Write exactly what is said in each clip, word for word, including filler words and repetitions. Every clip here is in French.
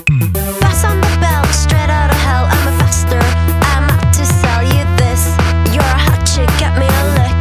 Bass on the belt, straight out of hell, I'm a bastard. I'm out to sell you this. You're a hot chick, get me a lick.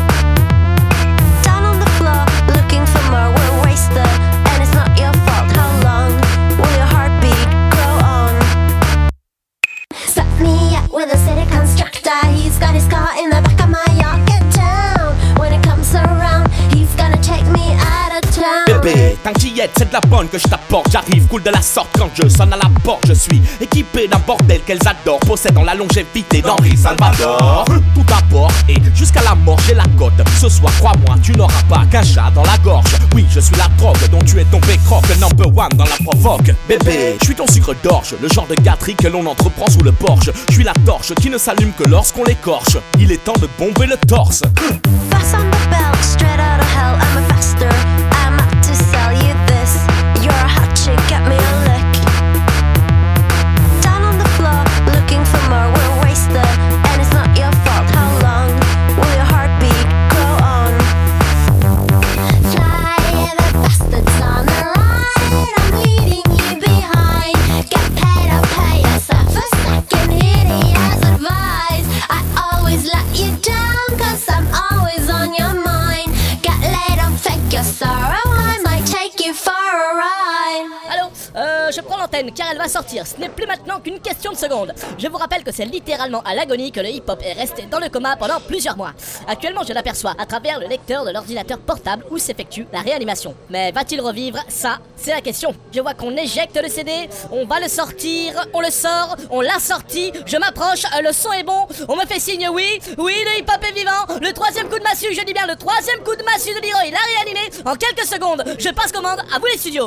Down on the floor, looking for more, we're wasted. And it's not your fault, how long will your heartbeat grow on? Set me up with a city constructor. He's got his car in the back of my yard. Get down, when it comes around, he's gonna take me out of town. Bébé, t'inquiète, c'est de la bonne que je t'apporte. J'arrive cool de la sorte quand je sonne à la porte. Je suis équipé d'un bordel qu'elles adorent, possédant la longévité d'Henri Salvador. Tout d'abord et jusqu'à la mort j'ai la cote. Ce soir crois-moi, tu n'auras pas qu'un chat dans la gorge. Oui, je suis la drogue dont tu es tombé croque. Number one dans la provoque. Bébé, je suis ton sucre d'orge, le genre de gâterie que l'on entreprend sous le porche. Je suis la torche qui ne s'allume que lorsqu'on l'écorche. Il est temps de bomber le torse. Bass on the belt, straight out of hell, I'm a bastard. I'm out to sell you this. You're a hot chick, get me a lick. Down on the floor, looking for more, we're wasted. And it's not your fault, how long will your heartbeat grow on? Fly, the bastards on the ride, I'm leaving you behind. Get paid, I'll pay yourself a second, hideous advice. I always let you down, cause I'm always on your mind. Get laid, I'll fake your sorrow, I might take you for a ride. Allô, euh, je prends l'antenne car elle va sortir. Ce n'est plus maintenant qu'une question de secondes. Je vous rappelle que c'est littéralement à l'agonie que le hip-hop est resté dans le coma pendant plusieurs mois. Actuellement, je l'aperçois à travers le lecteur de l'ordinateur portable où s'effectue la réanimation. Mais va-t-il revivre? Ça, c'est la question. Je vois qu'on éjecte le C D, on va le sortir, on le sort, on l'a sorti, je m'approche, le son est bon, on me fait signe oui, oui, le hip-hop est vivant. Le troisième coup de massue, je dis bien le troisième coup de massue de Leroy, il a réanimé en quelques secondes. Je passe commande, à vous les studios.